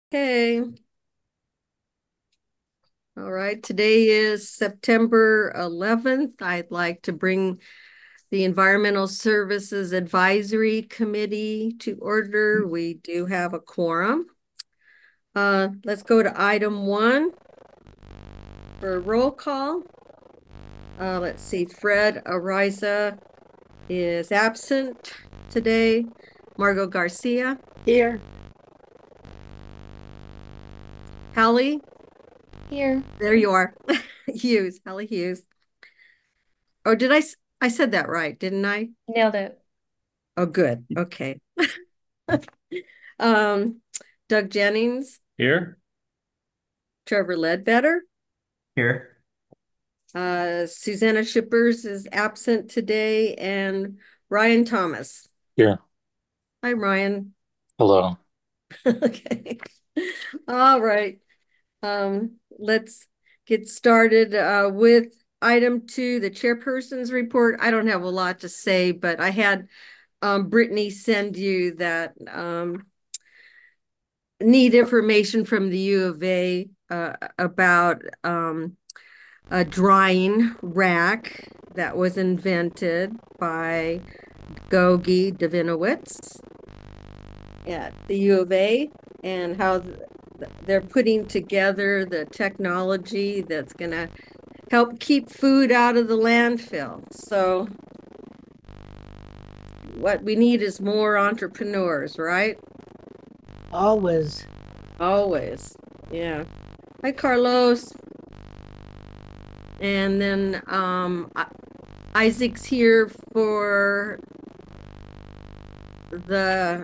Okay. All right. Today is September 11th. I'd like to bring the Environmental Services Advisory Committee to order. We do have a quorum. Let's go to item 1 for a roll call. Let's see. Fred Ariza is absent today. Margot Garcia. Here. Hallie. Here. There you are. Hughes. Hallie Hughes. Oh, I said that right, didn't I? Nailed it. Oh, good. Okay. Um, Doug Jennings, Here. Trevor Ledbetter, Here. Susanna Shippers is absent today, and Ryan Thomas. Here. Hi, Ryan. Hello. Okay. All right. Let's get started with item 2, the chairperson's report. I don't have a lot to say, but I had Brittany send you that need information from the U of A about a drying rack that was invented by Gogi Davinowitz at the U of A, and how they're putting together the technology that's going to help keep food out of the landfill. So what we need is more entrepreneurs, right? Always. Always. Yeah. Hi, Carlos. And then Isaac's here for the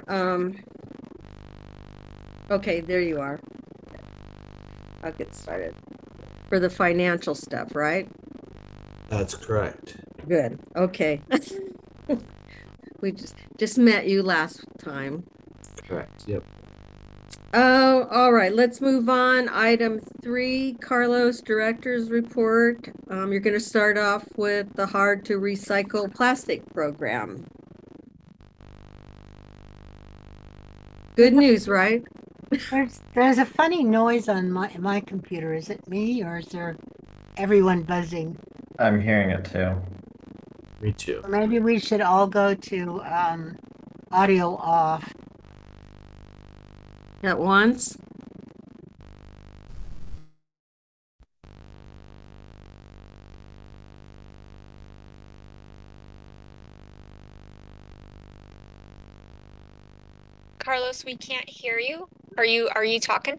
okay, there you are. I'll get started. For the financial stuff, right? That's correct. Good. Okay. We just met you last time. Correct. Yep. Oh, all right. Let's move on. Item 3, Carlos, Director's Report. You're going to start off with the hard to recycle plastic program. Good news, right? There's a funny noise on my computer. Is it me or is there everyone buzzing? I'm hearing it too. Me too. Or maybe we should all go to audio off. At once. Carlos, we can't hear you. Are you talking?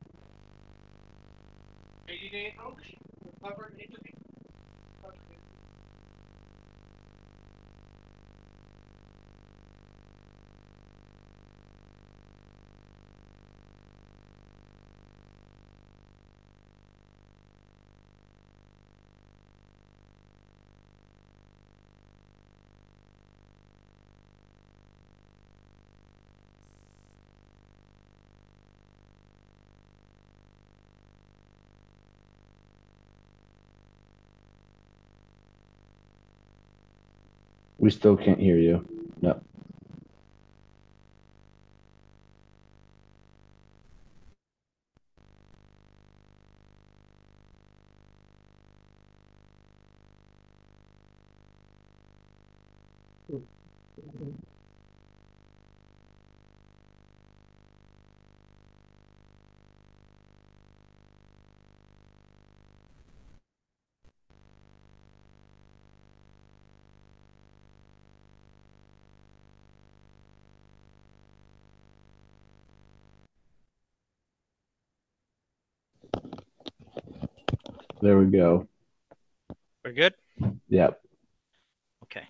We still can't hear you. No. There we go. We're good? Yep. Okay.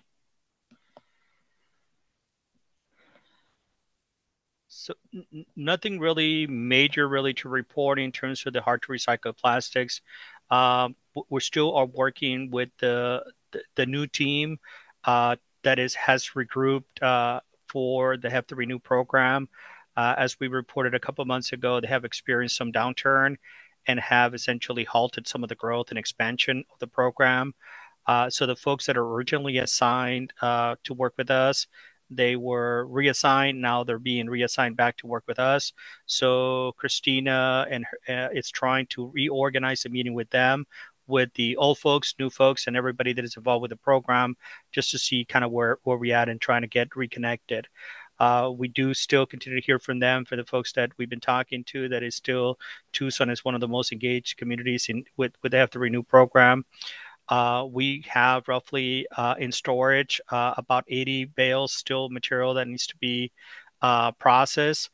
So nothing really major really to report in terms of the hard to recycle plastics. We still are working with the new team that has regrouped for the Have to Renew program. As we reported a couple of months ago, they have experienced some downturn and have essentially halted some of the growth and expansion of the program. So the folks that are originally assigned to work with us, They were reassigned. Now they're being reassigned back to work with us. So Christina and is trying to reorganize the meeting with them, with the old folks, new folks, and everybody that is involved with the program, just to see kind of where we at and trying to get reconnected. We do still continue to hear from them. For the folks that we've been talking to, that is still, Tucson is one of the most engaged communities with the Have to Renew program. We have roughly in storage about 80 bales still material that needs to be processed.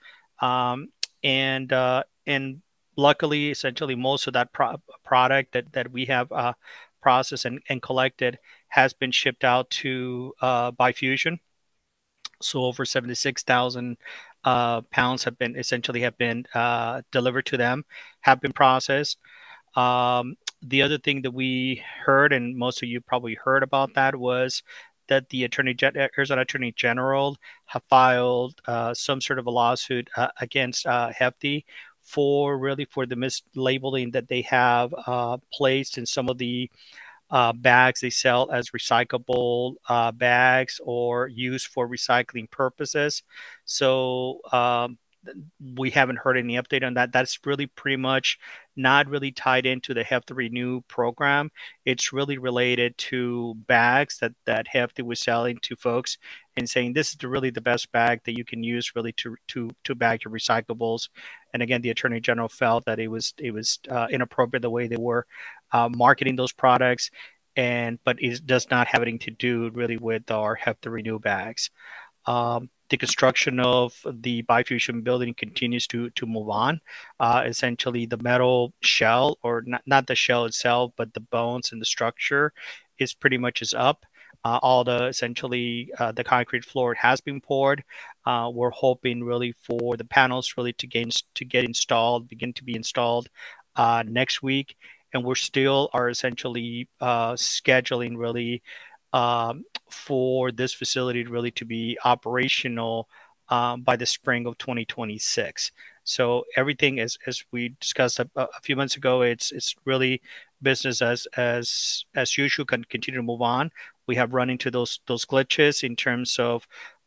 And luckily, essentially, most of that product that we have processed and collected has been shipped out to Bifusion. So over 76,000 pounds have been delivered to them, have been processed. The other thing that we heard, and most of you probably heard about that, was that the Arizona Attorney General have filed some sort of a lawsuit against Hefty for the mislabeling that they have placed in some of the bags they sell as recyclable bags or used for recycling purposes. So we haven't heard any update on that. That's really pretty much not really tied into the Have to Renew program. It's really related to bags that Hefty was selling to folks and saying this is really the best bag that you can use really to bag your recyclables. And again, the Attorney General felt that it was inappropriate the way they were marketing those products, but it does not have anything to do really with our Have to Renew bags. The construction of the Bifusion building continues to move on. Essentially, the metal shell, or not the shell itself, but the bones and the structure is pretty much up. All the concrete floor has been poured. We're hoping really for the panels really to begin to be installed next week. And we're still are essentially scheduling really for this facility really to be operational by the spring of 2026. So everything, as we discussed a few months ago, it's really business as usual, can continue to move on. We have run into those glitches in terms of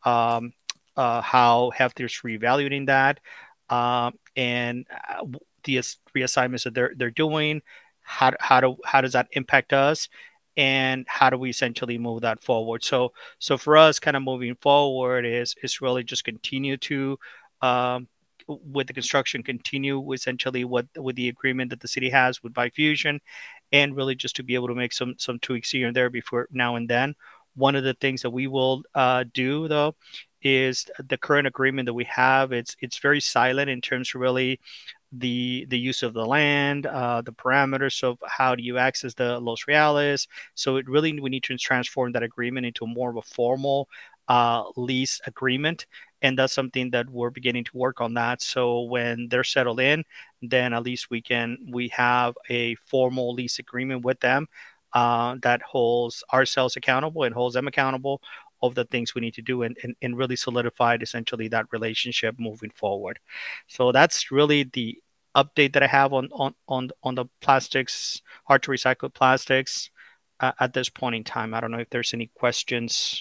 how Hefty is reevaluating that, and the reassignments that they're doing. How does that impact us? And how do we essentially move that forward? So for us, kind of moving forward is really just continue to with the construction, continue essentially with the agreement that the city has with Bifusion, and really just to be able to make some tweaks here and there before now and then. One of the things that we will do though is the current agreement that we have. It's very silent in terms of really the use of the land, the parameters of how do you access the Los Reales. So we need to transform that agreement into more of a formal lease agreement. And that's something that we're beginning to work on that. So when they're settled in, then at least we have a formal lease agreement with them that holds ourselves accountable and holds them accountable of the things we need to do, and really solidified essentially that relationship moving forward. So that's really the update that I have on the plastics, hard to recycle plastics at this point in time. I don't know if there's any questions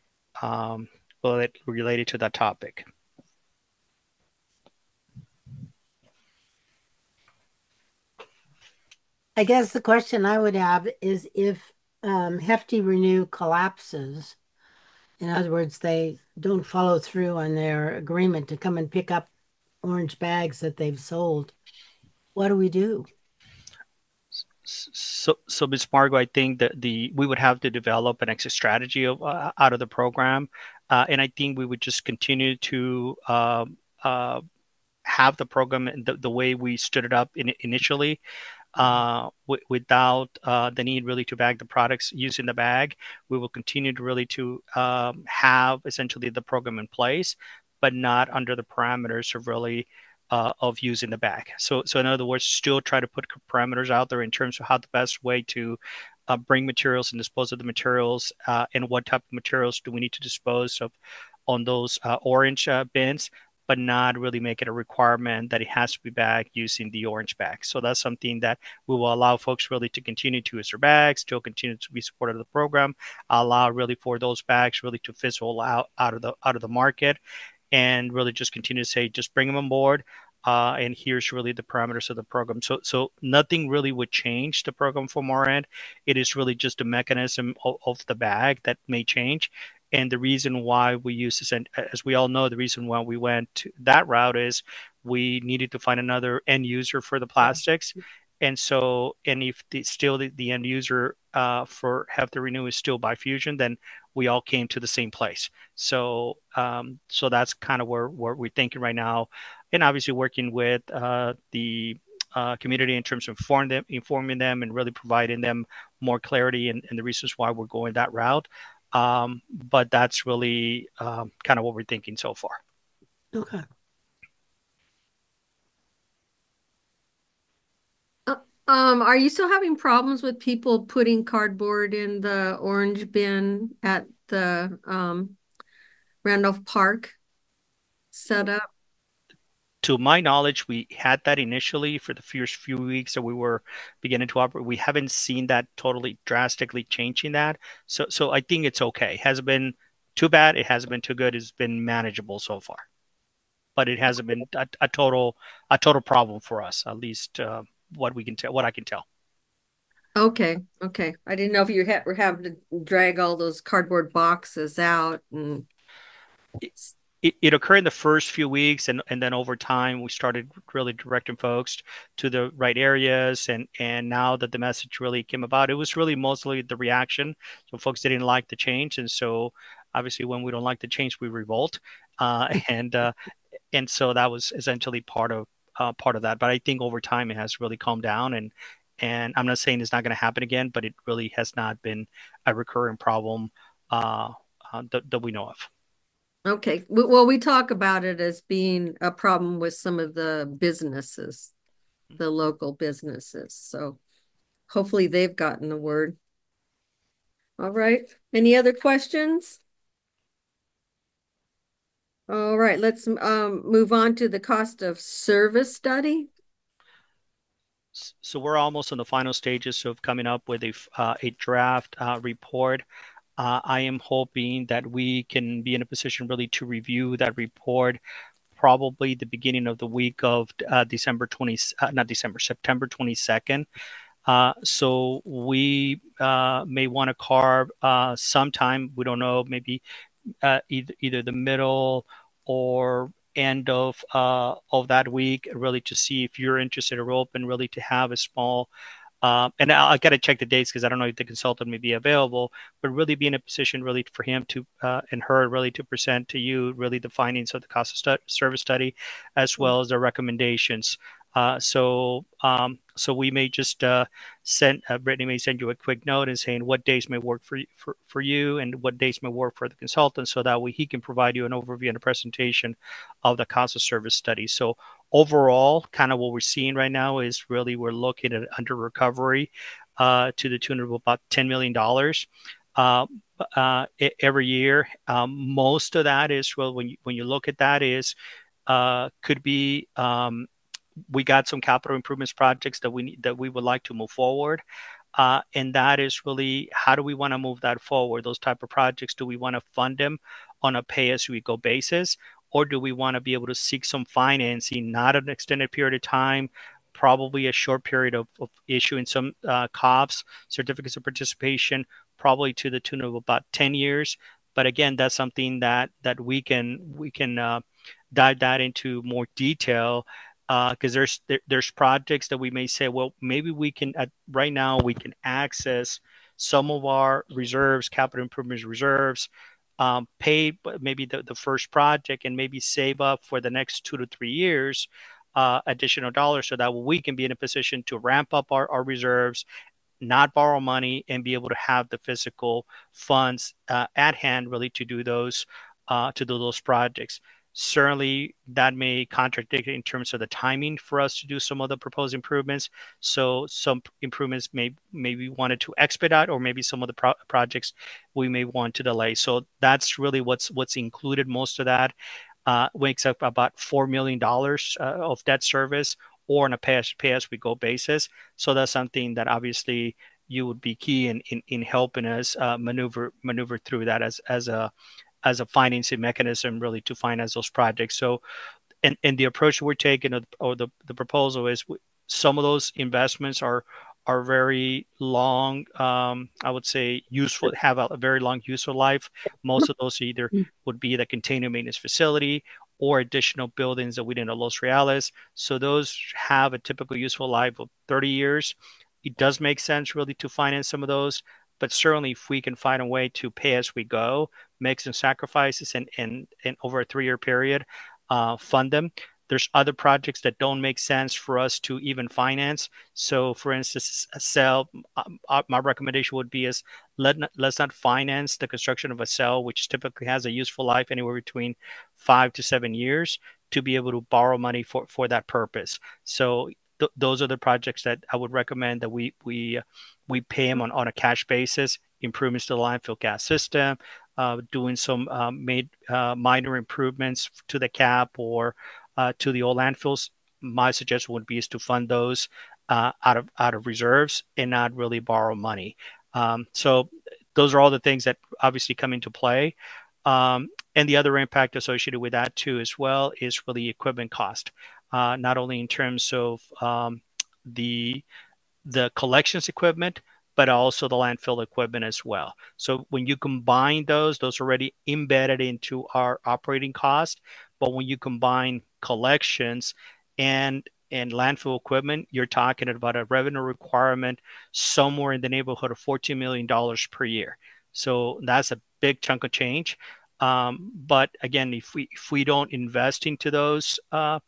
related to that topic. I guess the question I would have is if Hefty Renew collapses, in other words, they don't follow through on their agreement to come and pick up orange bags that they've sold, what do we do? So Ms. Margo, I think that we would have to develop an exit strategy out of the program, and I think we would just continue to have the program the way we stood it up initially. Without the need really to bag the products using the bag. We will continue to really to have essentially the program in place, but not under the parameters of really of using the bag. So in other words, still try to put parameters out there in terms of how the best way to bring materials and dispose of the materials, and what type of materials do we need to dispose of on those orange bins, but not really make it a requirement that it has to be bagged using the orange bag. So that's something that we will allow folks really to continue to use their bags, still continue to be supported of the program, allow really for those bags really to fizzle out of the market, and really just continue to say, just bring them on board. And here's really the parameters of the program. So nothing really would change the program from our end. It is really just a mechanism of the bag that may change. And the reason why we use this, and as we all know, the reason why we went to that route is we needed to find another end user for the plastics. And so, and if the end user for Have to Renew is still Bifusion, then we all came to the same place. So, so that's kind of where we're thinking right now, and obviously working with the community in terms of informing them, and really providing them more clarity and the reasons why we're going that route. But that's really kind of what we're thinking so far. Okay. Are you still having problems with people putting cardboard in the orange bin at the Randolph Park setup? To my knowledge, we had that initially for the first few weeks that we were beginning to operate. We haven't seen that totally drastically changing that. So I think it's okay. It hasn't been too bad. It hasn't been too good. It's been manageable so far, but it hasn't been a total problem for us, at least what I can tell. Okay. I didn't know if you were having to drag all those cardboard boxes out and It occurred in the first few weeks, and then over time we started really directing folks to the right areas, and now that the message really came about, it was really mostly the reaction. So folks didn't like the change, and so obviously when we don't like the change, we revolt, and so that was essentially part of that. But I think over time it has really calmed down, and I'm not saying it's not going to happen again, but it really has not been a recurring problem that we know of. okay. Well, we talk about it as being a problem with some of the businesses, the local businesses. So hopefully they've gotten the word. All right. Any other questions? All right, let's move on to the cost of service study. So we're almost in the final stages of coming up with a draft report. I am hoping that we can be in a position really to review that report probably the beginning of the week of September 22nd. So we may want to carve sometime, we don't know, maybe either the middle or end of that week, really to see if you're interested or open, really to have a small and I got to check the dates because I don't know if the consultant may be available, but really be in a position really for him to and her really to present to you really the findings of the cost of service study, as well as the recommendations. So we may just send Brittany may send you a quick note and saying what days may work for you and what days may work for the consultant, so that way he can provide you an overview and a presentation of the cost of service study. So overall, kind of what we're seeing right now is really we're looking at under recovery to the tune of about $10 million every year. Most of that is, well, when you look at that, is could be we got some capital improvements projects that we would like to move forward. And that is really, how do we want to move that forward? Those type of projects, do we want to fund them on a pay-as-we-go basis? Or do we want to be able to seek some financing, not an extended period of time, probably a short period of issuing some COPs, certificates of participation, probably to the tune of about 10 years. But again, that's something that we can dive that into more detail, because there's projects that we may say, well, maybe we can right now we can access some of our reserves, capital improvements reserves, pay maybe the first project and maybe save up for the next 2 to 3 years additional dollars, so that we can be in a position to ramp up our reserves, not borrow money, and be able to have the physical funds at hand really to do those projects. Certainly, that may contradict in terms of the timing for us to do some of the proposed improvements. So some improvements may be wanted to expedite, or maybe some of the projects we may want to delay. So that's really what's included, most of that. makes up about $4 million of debt service, or on a pay-as-we-go basis. So that's something that obviously you would be key in helping us maneuver through that as a financing mechanism, really, to finance those projects. So, and the approach we're taking, or the proposal is, some of those investments are very long, I would say, useful, have a very long useful life. Most of those either would be the container maintenance facility or additional buildings that within the Los Reales. So those have a typical useful life of 30 years. It does make sense really to finance some of those, but certainly if we can find a way to pay as we go, make some sacrifices, and over a 3-year period, fund them. There's other projects that don't make sense for us to even finance. So, for instance, a cell, my recommendation would be is let's not finance the construction of a cell, which typically has a useful life anywhere between 5 to 7 years, to be able to borrow money for that purpose. So those are the projects that I would recommend that we pay them on a cash basis. Improvements to the landfill gas system, doing some minor improvements to the cap or to the old landfills. My suggestion would be is to fund those out of reserves and not really borrow money. So those are all the things that obviously come into play. And the other impact associated with that too, as well, is really equipment cost, not only in terms of the collections equipment, but also the landfill equipment as well. So when you combine those are already embedded into our operating cost. But when you combine collections and landfill equipment, you're talking about a revenue requirement somewhere in the neighborhood of $14 million per year. So that's a big chunk of change. But again, if we don't invest into those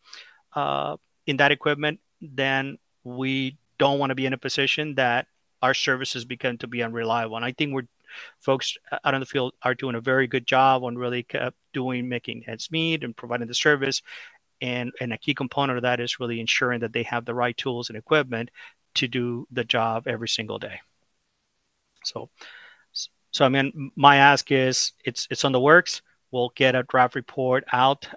in that equipment, then we don't want to be in a position that our services become to be unreliable. And I think folks out in the field are doing a very good job on really making ends meet and providing the service. And a key component of that is really ensuring that they have the right tools and equipment to do the job every single day. So I mean, my ask is it's on the works. We'll get a draft report out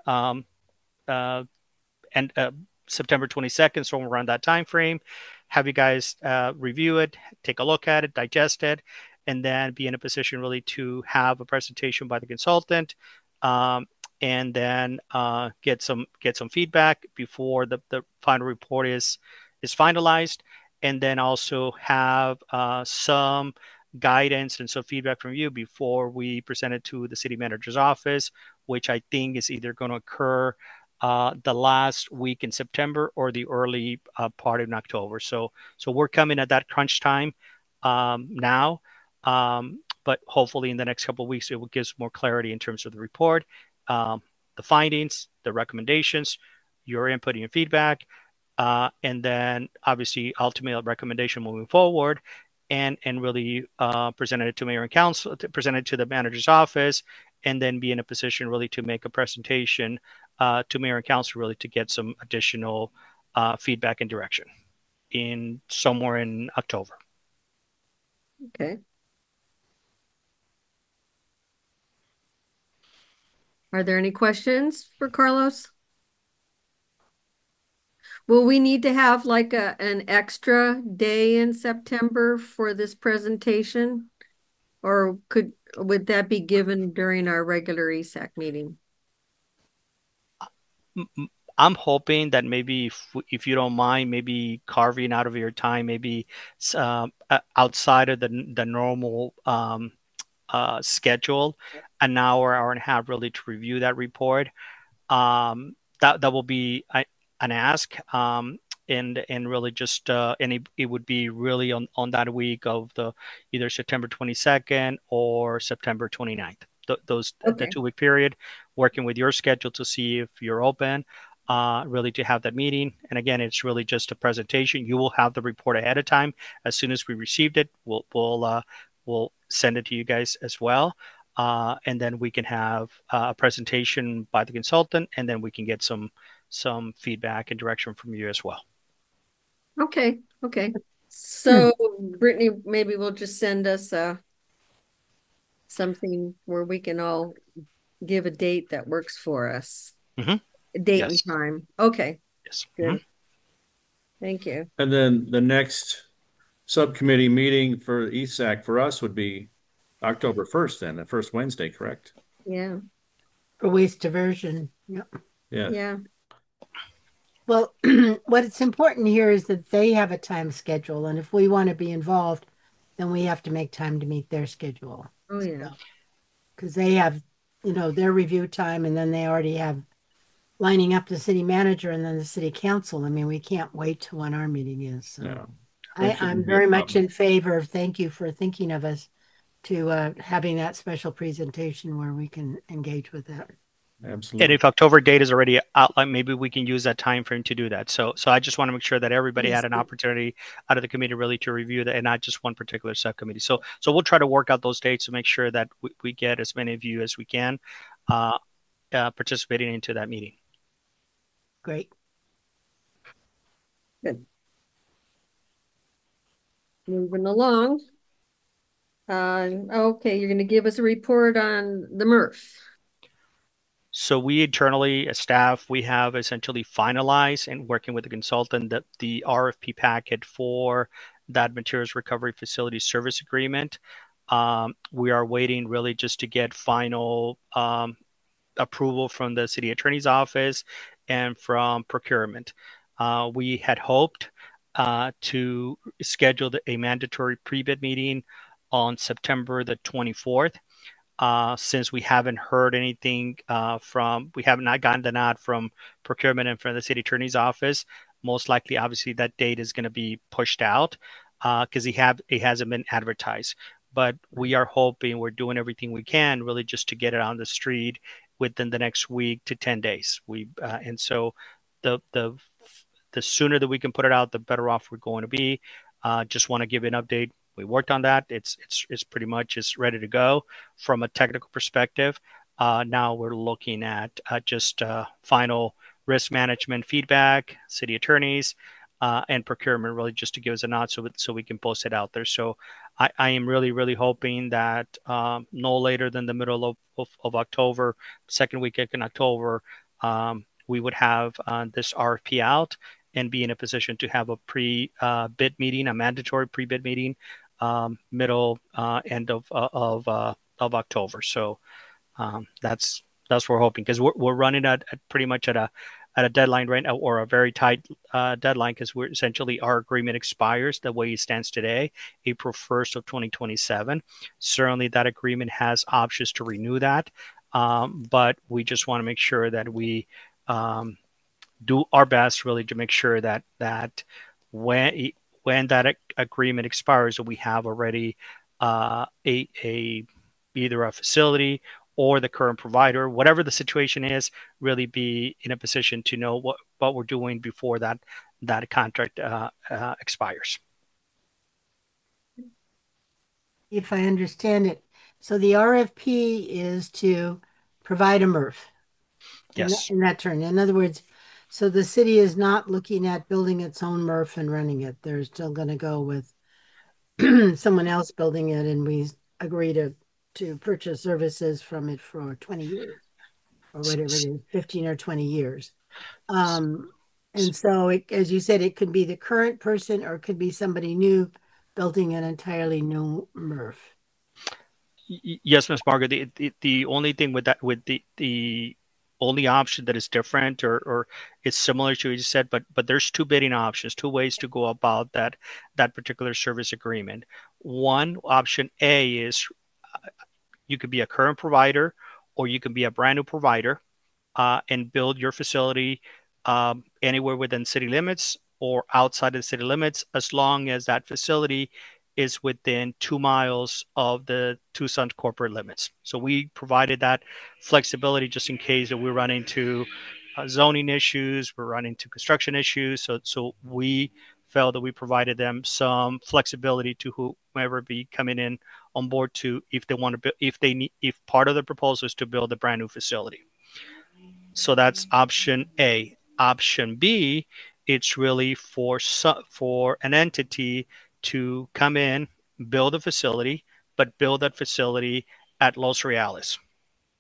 and September 22nd, so around that time frame. Have you guys review it, take a look at it, digest it, and then be in a position really to have a presentation by the consultant, and then get some feedback before the final report is finalized, and then also have some guidance and some feedback from you before we present it to the city manager's office, which I think is either going to occur the last week in September or the early part in October. So we're coming at that crunch time now, but hopefully in the next couple of weeks it will give us more clarity in terms of the report, the findings, the recommendations, your input and your feedback, and then obviously ultimately a recommendation moving forward, and really present it to mayor and council, present it to the manager's office, and then be in a position really to make a presentation to mayor and council, really to get some additional feedback and direction in somewhere in October. Okay. Are there any questions for Carlos? Will we need to have like an extra day in September for this presentation? Or would that be given during our regular ESAC meeting? I'm hoping that maybe if you don't mind, maybe carving out of your time, maybe outside of the normal schedule, an hour and a half really to review that report. That will be an ask, and really just and it would be really on that week of the either September 22nd or September 29th. Those Okay. the 2-week period, working with your schedule to see if you're open, really to have that meeting. And again, it's really just a presentation. You will have the report ahead of time. As soon as we received it, we'll send it to you guys as well. And then we can have a presentation by the consultant, and then we can get some feedback and direction from you as well. Okay. So Brittany, maybe we'll just send us something where we can all give a date that works for us. Mhm. A date Yes. and time. Okay, Yes. good. Thank you. And then the next subcommittee meeting for ESAC for us would be October 1st, then, the first Wednesday, correct? Yeah, For waste diversion. Yep. Yeah. yeah. Well, what's important here is that they have a time schedule, and if we want to be involved, then we have to make time to meet their schedule. Oh, yeah. Because they have, their review time, and then they already have lining up the city manager and then the city council. I mean, we can't wait to when our meeting is. So Yeah. That shouldn't I'm be a very much problem. in favor of, thank you for thinking of us to having that special presentation where we can engage with that. And Absolutely. if October date is already outlined, maybe we can use that time frame to do that. So I just want to make sure that everybody had an opportunity out of the committee really to review that, and not just one particular subcommittee. So we'll try to work out those dates to make sure that we get as many of you as we can participating into that meeting. Great. Good. Moving along. Okay, you're going to give us a report on the MRF. So we internally, as staff, we have essentially finalized and working with the consultant the RFP packet for that materials recovery facility service agreement. We are waiting really just to get final approval from the city attorney's office and from procurement. We had hoped to schedule a mandatory pre-bid meeting on September the 24th. Since we haven't heard anything we have not gotten the nod from procurement and from the city attorney's office, most likely, obviously, that date is going to be pushed out because it hasn't been advertised. But we are hoping, we're doing everything we can really just to get it on the street within the next week to 10 days. And so the sooner that we can put it out, the better off we're going to be. Just want to give an update. We worked on that. It's pretty much is ready to go from a technical perspective. Now we're looking at just final risk management feedback, city attorneys, and procurement really just to give us a nod so we can post it out there. So I am really, really hoping that no later than the middle of October, second week in October, we would have this RFP out and be in a position to have a pre-bid meeting, a mandatory pre-bid meeting, middle end of October. So that's what we're hoping, because we're running at pretty much at a deadline right now, or a very tight deadline, because we're essentially our agreement expires the way it stands today, April 1st of 2027. Certainly that agreement has options to renew that, but we just want to make sure that we do our best really to make sure that when that agreement expires, we have already either a facility or the current provider, whatever the situation is, really be in a position to know what we're doing before that contract expires. If I understand it, so the RFP is to provide a MRF. Yes. In that turn. In other words, so the city is not looking at building its own MRF and running it. They're still going to go with someone else building it, and we agree to purchase services from it for 20 years or whatever it is, 15 or 20 years. And so, as you said, it could be the current person or it could be somebody new building an entirely new MRF. Yes, Ms. Margaret. The only thing with that, with the only option that is different or it's similar to what you said, but there's two bidding options, two ways to go about that particular service agreement. One, option A, is you could be a current provider or you can be a brand new provider and build your facility anywhere within city limits or outside of the city limits, as long as that facility is within 2 miles of the Tucson corporate limits. So we provided that flexibility just in case that we run into zoning issues, we run into construction issues. So we felt that we provided them some flexibility to whomever be coming in on board to, if they want to, if part of the proposal is to build a brand new facility. So that's option A. Option B, it's really for an entity to come in, build a facility, but build that facility at Los Reales.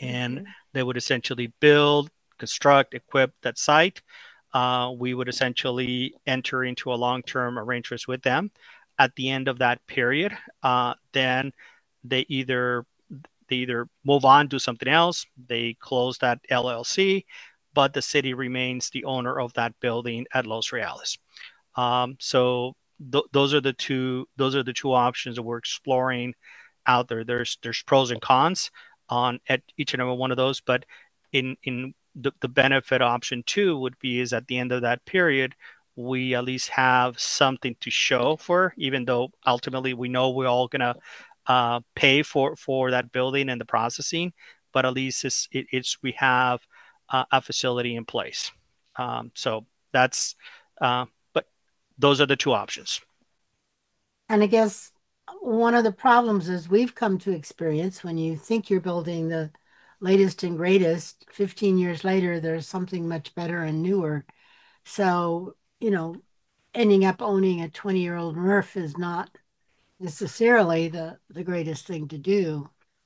and Okay. they would essentially build, construct, equip that site. We would essentially enter into a long-term arrangements with them. At the end of that period, then they either move on, do something else, they close that LLC, but the city remains the owner of that building at Los Reales. So those are the two options that we're exploring out there. There's pros and cons on at each and every one of those, but in the benefit option two would be is at the end of that period, we at least have something to show for, even though ultimately we know we're all gonna pay for that building and the processing, but at least we have a facility in place. So that's but those are the two options. And I guess one of the problems is we've come to experience when you think you're building the latest and greatest, 15 years later, there's something much better and newer. So, ending up owning a 20-year-old MRF is not necessarily the greatest thing to do.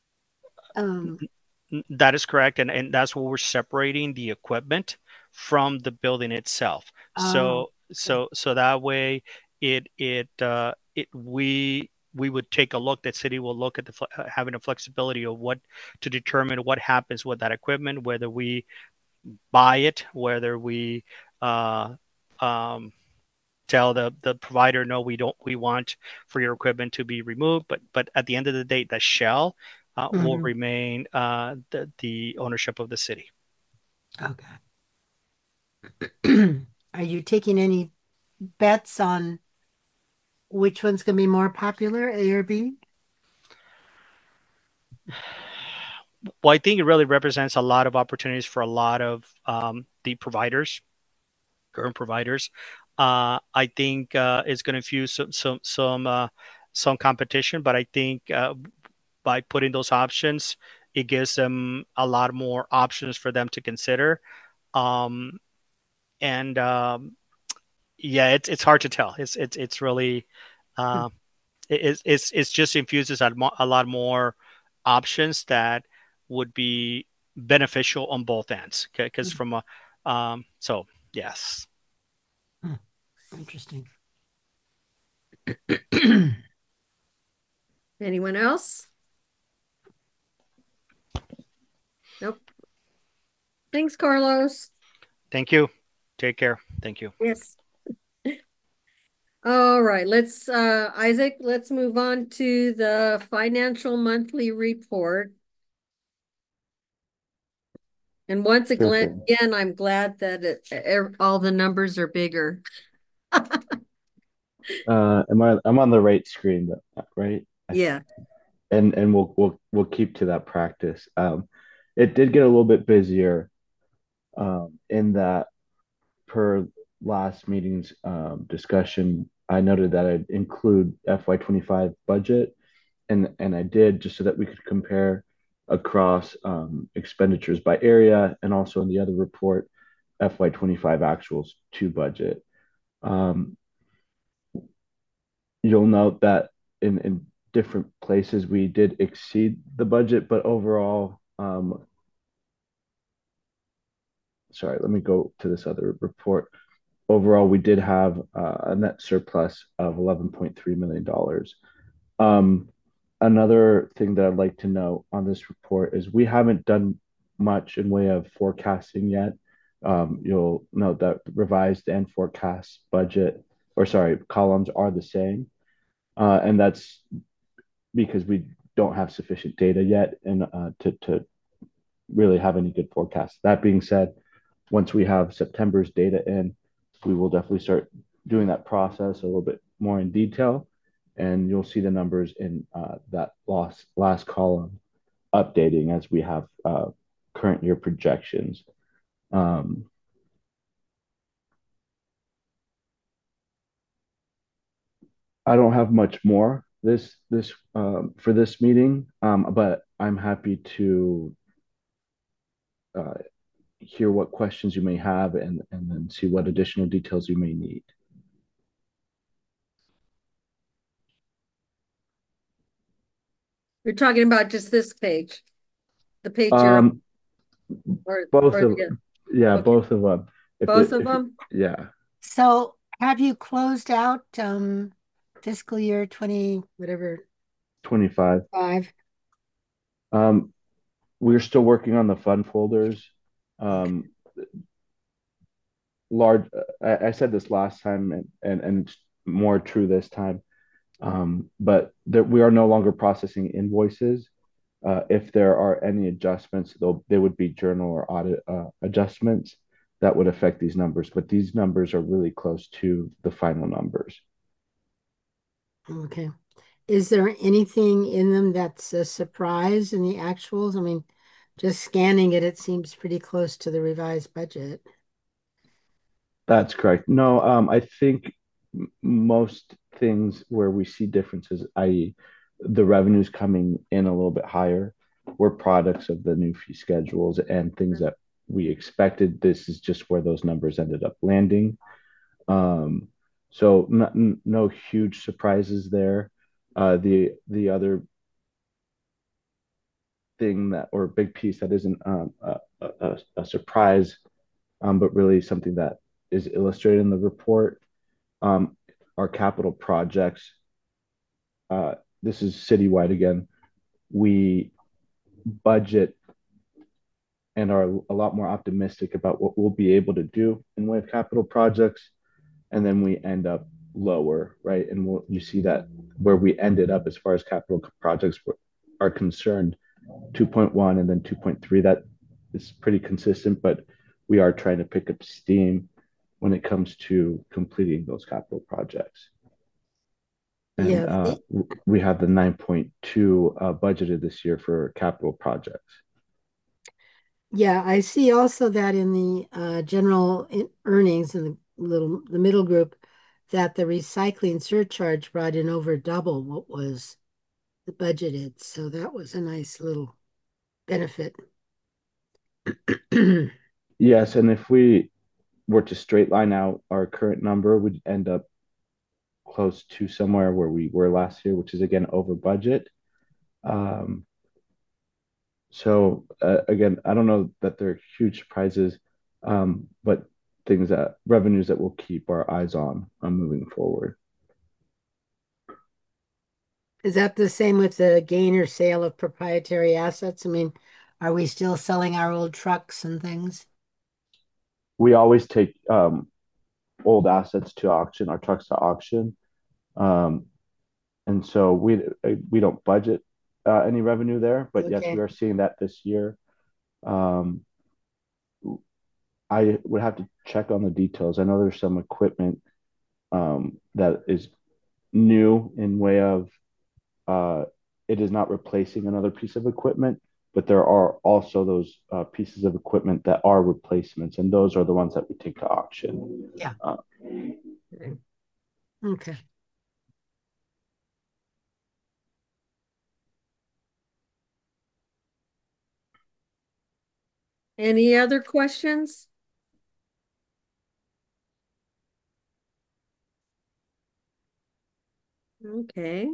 That is correct, and that's where we're separating the equipment from the building itself. Oh, So that way, we would take a look. That city will look at having a flexibility of what to determine what happens with that equipment, whether we buy it, whether we um, tell the provider no, we want for your equipment to be removed, but at the end of the day, the shell will mhm. remain the ownership of the city. Okay. Are you taking any bets on which one's going to be more popular, A or B? Well, I think it really represents a lot of opportunities for a lot of the current providers. I think it's going to infuse some competition, but I think by putting those options, it gives them a lot more options for them to consider. Um, and Yeah, it's hard to tell. It's really uh, it's just infuses a lot more options that would be beneficial on both ends. Because from a so yes. Hmm, interesting. Anyone else? Nope. Thanks, Carlos. Thank you. Take care. Thank you. Yes. All right, Isaac, let's move on to the financial monthly report. And once Sure again, thing. I'm glad that all the numbers are bigger. I'm on the right screen, right? Yeah. And we'll keep to that practice. It did get a little bit busier, in that per last meeting's discussion, I noted that I'd include FY25 budget, and I did just so that we could compare across expenditures by area, and also in the other report, FY25 actuals to budget. Um, you'll note that in different places we did exceed the budget, but overall, sorry, let me go to this other report. Overall, we did have a net surplus of $11.3 million. Um, Another thing that I'd like to note on this report is we haven't done much in way of forecasting yet. You'll note that revised and forecast budget, or sorry, columns are the same. And that's because we don't have sufficient data yet and to really have any good forecasts. That being said, once we have September's data in, we will definitely start doing that process a little bit more in detail, and you'll see the numbers in that last column updating as we have current year projections. Um, I don't have much more this for this meeting, but I'm happy to uh, hear what questions you may have and then see what additional details you may need. You're talking about just this page. the page you're on, Um, both or of the, yeah, okay, both of them. both of them? Yeah. So have you closed out fiscal year 20, whatever, 25. 5? Um, we're still working on the fund folders. Okay. Um, large. I said this last time, and it's more true this time. But that we are no longer processing invoices. If there are any adjustments, they would be journal or audit adjustments that would affect these numbers. But these numbers are really close to the final numbers. Okay. Is there anything in them that's a surprise in the actuals? I mean, just scanning it, it seems pretty close to the revised budget. That's correct. No, I think most things where we see differences, i.e., the revenues coming in a little bit higher, were products of the new fee schedules and things that we expected. This is just where those numbers ended up landing. Um, so no huge surprises there. The other thing that or big piece that isn't a surprise, but really something that is illustrated in the report, um, our capital projects. Uh, this is citywide again. We budget and are a lot more optimistic about what we'll be able to do in way of capital projects, and then we end up lower, right? And you see that where we ended up as far as capital projects are concerned, 2.1 and then 2.3. That is pretty consistent, but we are trying to pick up steam when it comes to completing those capital projects. And Yeah. we have the 9.2 budgeted this year for capital projects. Yeah, I see also that in the general earnings in the middle group that the recycling surcharge brought in over double what was budgeted. So that was a nice little benefit. Yes, and if we were to straight line out our current number, we'd end up close to somewhere where we were last year, which is again over budget. Um, so again, I don't know that they're huge surprises, but things that revenues that we'll keep our eyes on moving forward. Is that the same with the gain or sale of proprietary assets? I mean, are we still selling our old trucks and things? We always take old assets to auction, our trucks to auction, um, and so we don't budget any revenue there. But yes, we Okay. are seeing that this year. Um, I would have to check on the details. I know there's some equipment that is new in way of uh, it is not replacing another piece of equipment, but there are also those pieces of equipment that are replacements, and those are the ones that we take to auction. Yeah. Uh, Okay. Any other questions? Okay.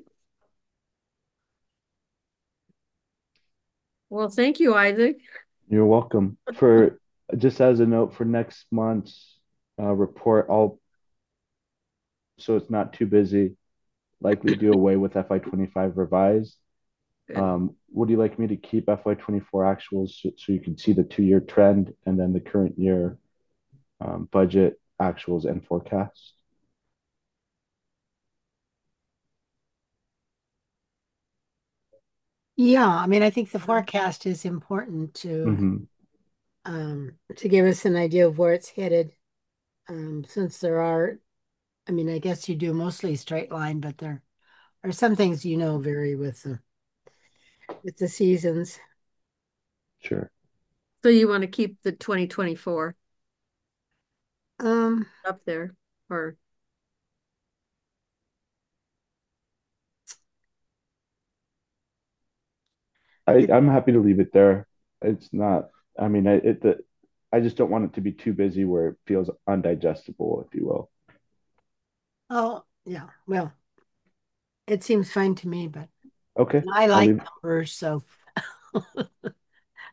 Well, thank you, Isaac. you're welcome. For just as a note for next month's report, I'll so it's not too busy. Likely do away with FY25 revised. Good. Would you like me to keep FY24 actuals so you can see the 2-year trend and then the current year budget actuals and forecasts? Yeah, I mean, I think the forecast is important Mm-hmm. to give us an idea of where it's headed. Since there are, I mean, I guess you do mostly straight line, but there are some things vary with the seasons. Sure. So you want to keep the 2024 Um, up there, or I'm happy to leave it there. It's not, I mean, I just don't want it to be too busy where it feels undigestible, if you will. oh, yeah, well, it seems fine to me, but Okay. I I'll like leave. numbers, so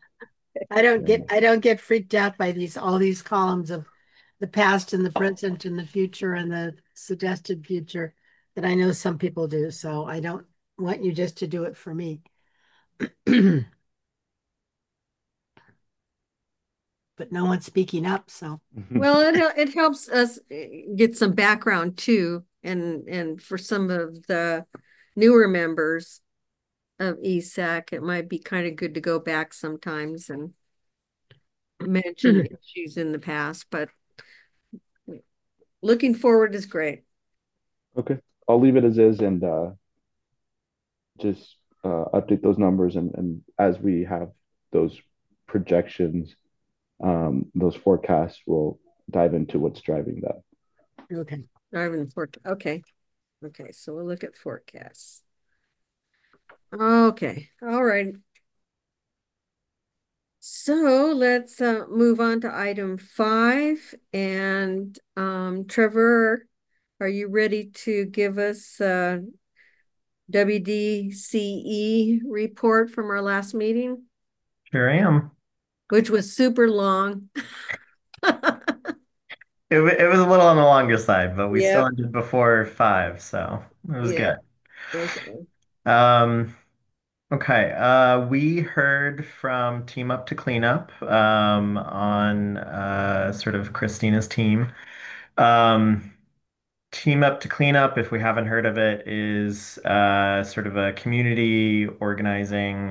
I don't get freaked out by all these columns of the past and the present and the future and the suggested future that I know some people do. So I don't want you just to do it for me. But no one's speaking up, so Well, it helps us get some background too, and for some of the newer members of ESAC, it might be kind of good to go back sometimes and mention issues in the past, but looking forward is great. Okay, I'll leave it as is and just update those numbers and as we have those projections, those forecasts, we'll dive into what's driving that. okay. Okay. Okay, so we'll look at forecasts. Okay, all right. So let's move on to item 5. And Trevor, are you ready to give us a WDCE report from our last meeting, Sure am. which was super long? It was a little on the longer side, but we still Yep. ended before 5, so it was Yeah. good. Okay. Um, okay. We heard from Team Up to Cleanup on sort of Christina's team. Um, Team Up to Cleanup, if we haven't heard of it, is sort of a community organizing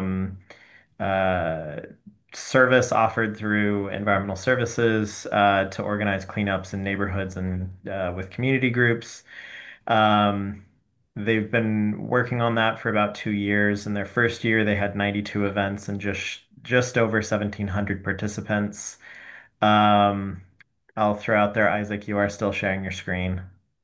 uh, service offered through environmental services to organize cleanups in neighborhoods and with community groups. Um, they've been working on that for about 2 years. In their first year, they had 92 events and just over 1,700 participants. Um, I'll throw out there, Isaac, you are still sharing your screen.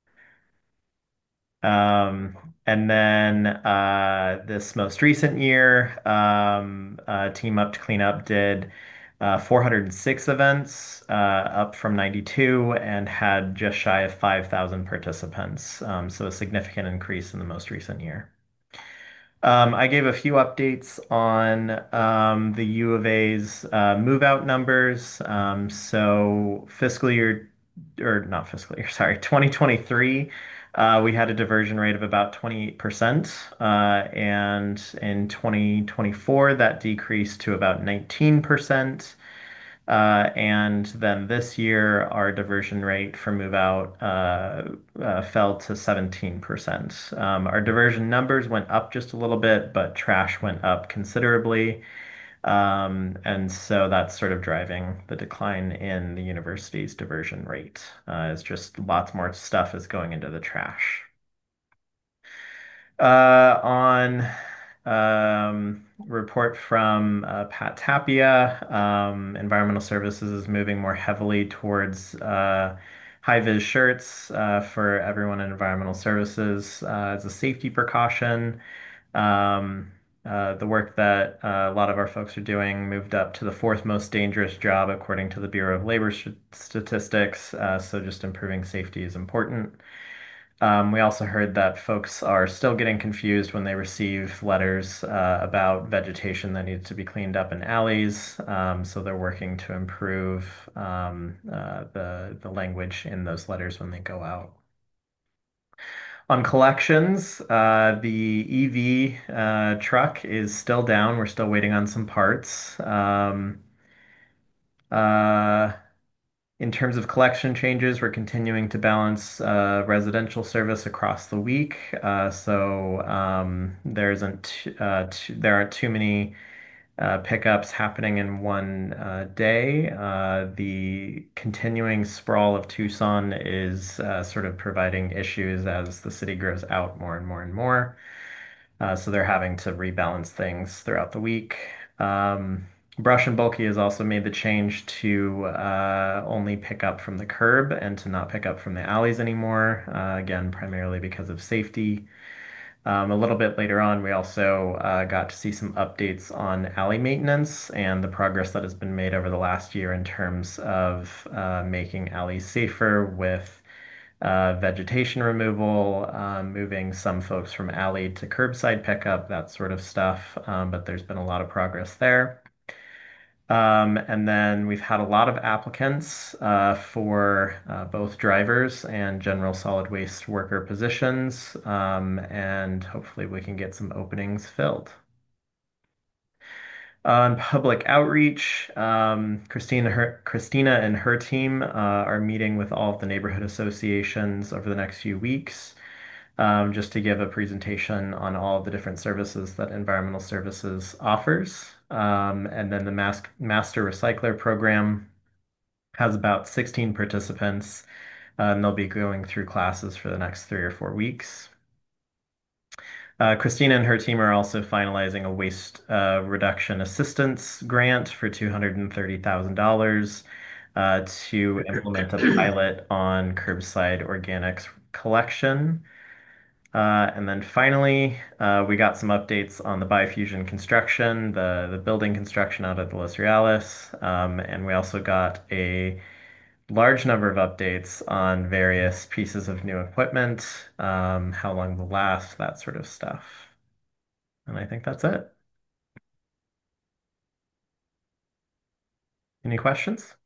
Um, and then this most recent year, Team Up to Clean Up did 406 events, up from 92, and had just shy of 5,000 participants. So a significant increase in the most recent year. I gave a few updates on the U of A's move out numbers. So fiscal year, or not fiscal year, sorry, 2023, we had a diversion rate of about 28%. And in 2024, that decreased to about 19%. And then this year, our diversion rate for move out fell to 17%. Our diversion numbers went up just a little bit, but trash went up considerably. And so that's sort of driving the decline in the university's diversion rate. It's just lots more stuff is going into the trash. On report from Pat Tapia, Environmental Services is moving more heavily towards high-vis shirts for everyone in Environmental Services as a safety precaution. Um, the work that a lot of our folks are doing moved up to the fourth most dangerous job according to the Bureau of Labor Statistics. So just improving safety is important. We also heard that folks are still getting confused when they receive letters about vegetation that needs to be cleaned up in alleys. So they're working to improve the language in those letters when they go out. On collections, the EV truck is still down. We're still waiting on some parts. Uh, In terms of collection changes, we're continuing to balance residential service across the week. There aren't too many pickups happening in one day. The continuing sprawl of Tucson is sort of providing issues as the city grows out more and more and more. So they're having to rebalance things throughout the week. Brush and Bulky has also made the change to only pick up from the curb and to not pick up from the alleys anymore. Again, primarily because of safety. A little bit later on, we also got to see some updates on alley maintenance and the progress that has been made over the last year in terms of making alleys safer with vegetation removal, moving some folks from alley to curbside pickup, that sort of stuff. But there's been a lot of progress there. And then we've had a lot of applicants for both drivers and general solid waste worker positions, and hopefully we can get some openings filled. On public outreach, Christina and her team are meeting with all of the neighborhood associations over the next few weeks, just to give a presentation on all of the different services that Environmental Services offers. And then the Master Recycler program has about 16 participants, and they'll be going through classes for the next 3 or 4 weeks. Christina and her team are also finalizing a waste reduction assistance grant for $230,000 to implement a pilot on curbside organics collection. And then finally, we got some updates on the Biofusion construction, the building construction out at the Los Reales, and we also got a large number of updates on various pieces of new equipment, how long they'll last, that sort of stuff. And I think that's it. Any questions?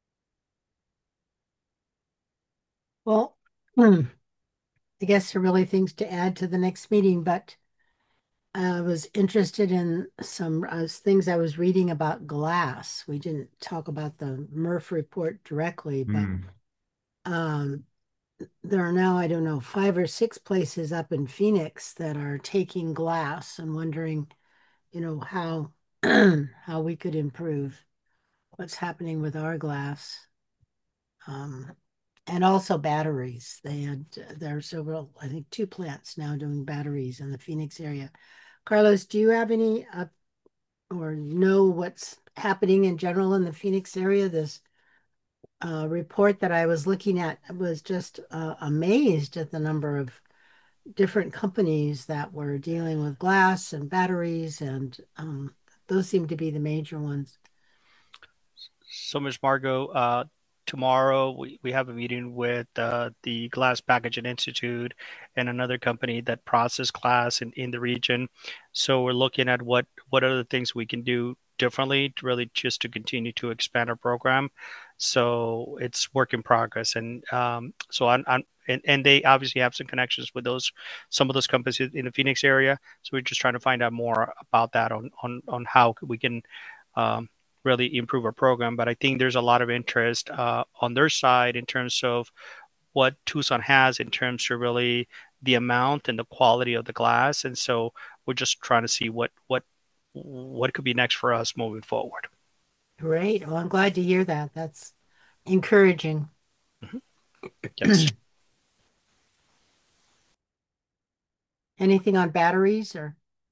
Well, I guess there are really things to add to the next meeting, but I was interested in some things I was reading about glass. We didn't talk about the Murph report directly, but there are now, I don't know, 5 or 6 places up in Phoenix that are taking glass and wondering, how how we could improve what's happening with our glass. And also batteries. There are several, I think 2 plants now doing batteries in the Phoenix area. Carlos, do you have any or know what's happening in general in the Phoenix area? This report that I was looking at was just amazed at the number of different companies that were dealing with glass and batteries, and those seem to be the major ones. So, Ms. Margot, tomorrow we have a meeting with the Glass Packaging Institute and another company that process glass in the region. So we're looking at what other things we can do differently to really just to continue to expand our program. So it's work in progress, and so and they obviously have some connections with some of those companies in the Phoenix area. So we're just trying to find out more about that on how we can really improve our program. But I think there's a lot of interest on their side in terms of what Tucson has in terms of really the amount and the quality of the glass. And so we're just trying to see what could be next for us moving forward. Great. Well, I'm glad to hear that. That's encouraging. Yes. Anything on batteries or?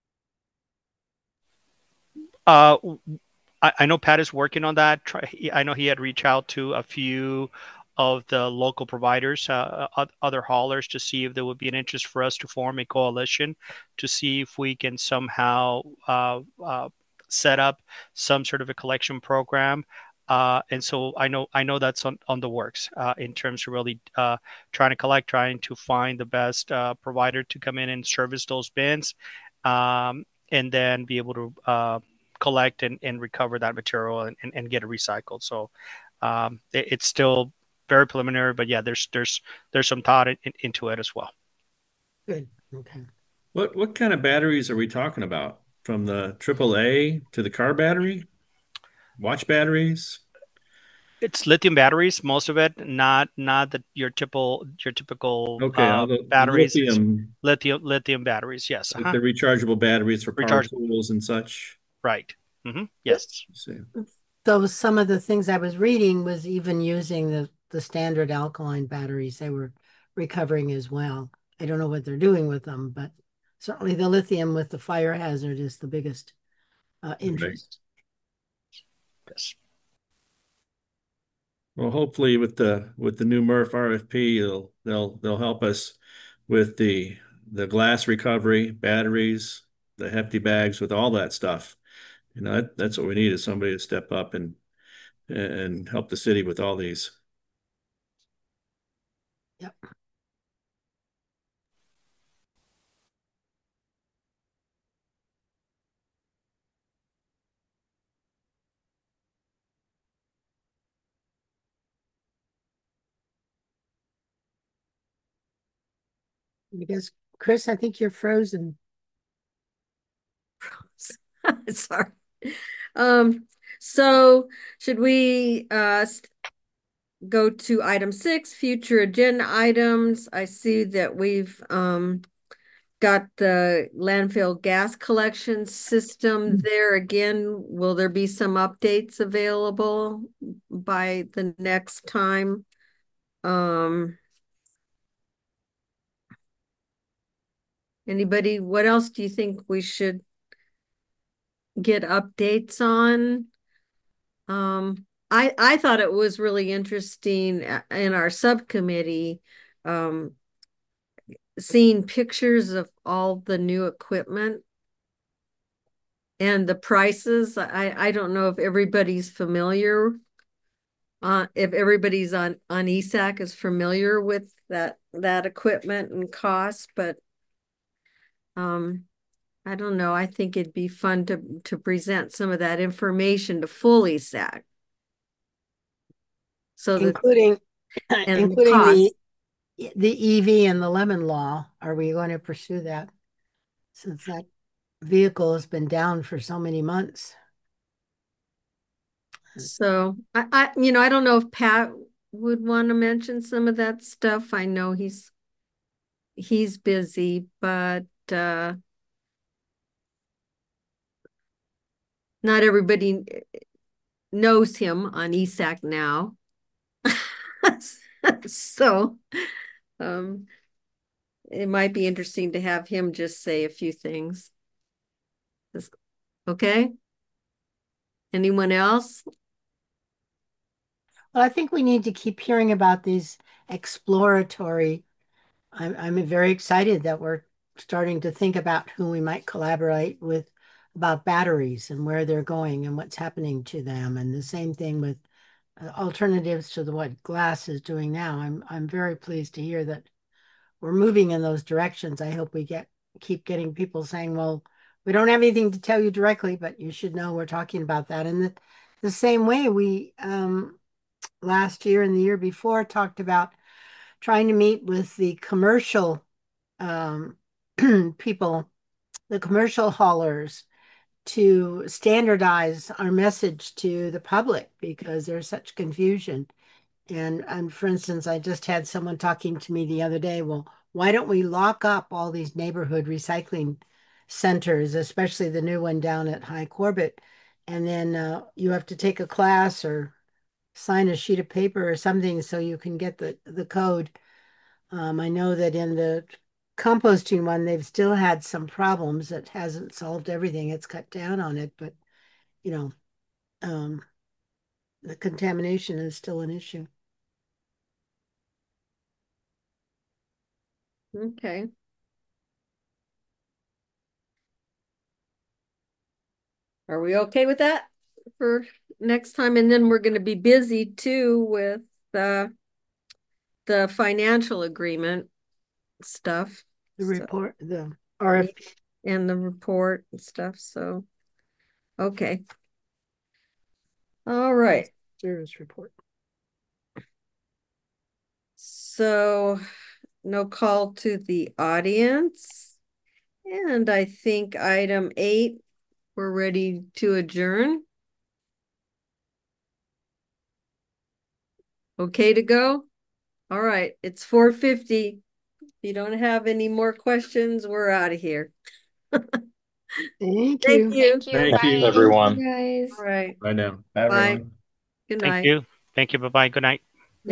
Uh, I know Pat is working on that. I know he had reached out to a few of the local providers, other haulers, to see if there would be an interest for us to form a coalition to see if we can somehow set up some sort of a collection program. And so I know that's on the works in terms of really trying to collect, trying to find the best provider to come in and service those bins, and then be able to collect and recover that material and get it recycled. So it's still very preliminary, but yeah, there's some thought into it as well. Good. Okay. What kind of batteries are we talking about? From the AAA to the car battery? Watch batteries? It's lithium batteries, most of it, not your typical Okay, all the batteries. It's lithium, lithium batteries. Yes. like the rechargeable batteries for power Rechargeable. tools and such. Right. Yes. Let's see. So some of the things I was reading was even using the standard alkaline batteries they were recovering as well. I don't know what they're doing with them, but certainly the lithium with the fire hazard is the biggest interest. Yes. Well, hopefully with the new Murph RFP, they'll help us with the glass recovery, batteries, the hefty bags, with all that stuff. That's what we need, is somebody to step up and help the city with all these. Yep. I guess, Chris, I think you're frozen. Sorry. So should we go to item 6, future agenda items? I see that we've got the landfill gas collection system there again. Will there be some updates available by the next time? Anybody, what else do you think we should get updates on? I thought it was really interesting in our subcommittee, seeing pictures of all the new equipment and the prices. I don't know if everybody's familiar, if everybody's on ESAC is familiar with that equipment and cost, but I don't know. I think it'd be fun to present some of that information to full ESAC. So that Including including the EV and the lemon law. Are we going to pursue that since that vehicle has been down for so many months? So I don't know if Pat would want to mention some of that stuff. I know he's busy, but not everybody knows him on ESAC now. So it might be interesting to have him just say a few things. Okay? Anyone else? Well, I think we need to keep hearing about these exploratory. I'm very excited that we're starting to think about who we might collaborate with about batteries and where they're going and what's happening to them. And the same thing with alternatives to what glass is doing now. I'm very pleased to hear that we're moving in those directions. I hope we keep getting people saying, well, we don't have anything to tell you directly, but you should know we're talking about that. And the same way we last year and the year before talked about trying to meet with the commercial people, the commercial haulers, to standardize our message to the public because there's such confusion. And for instance, I just had someone talking to me the other day, well, why don't we lock up all these neighborhood recycling centers, especially the new one down at High Corbett, and then you have to take a class or sign a sheet of paper or something so you can get the code. I know that in the composting one, they've still had some problems. It hasn't solved everything. It's cut down on it, but the contamination is still an issue. Okay. Are we okay with that for next time? And then we're going to be busy too with the financial agreement stuff. The report, the RFP. And the report and stuff. So, okay. All right. Service report. So, no call to the audience. And I think item 8, we're ready to adjourn. Okay to go? All right. It's 4:50. If you don't have any more questions, we're out of here. Thank you. Thank you. Thank you, Bye. everyone. Guys. All right. Bye now. Bye, Bye. everyone. Good Thank night. you. Thank you. Bye-bye. Good night.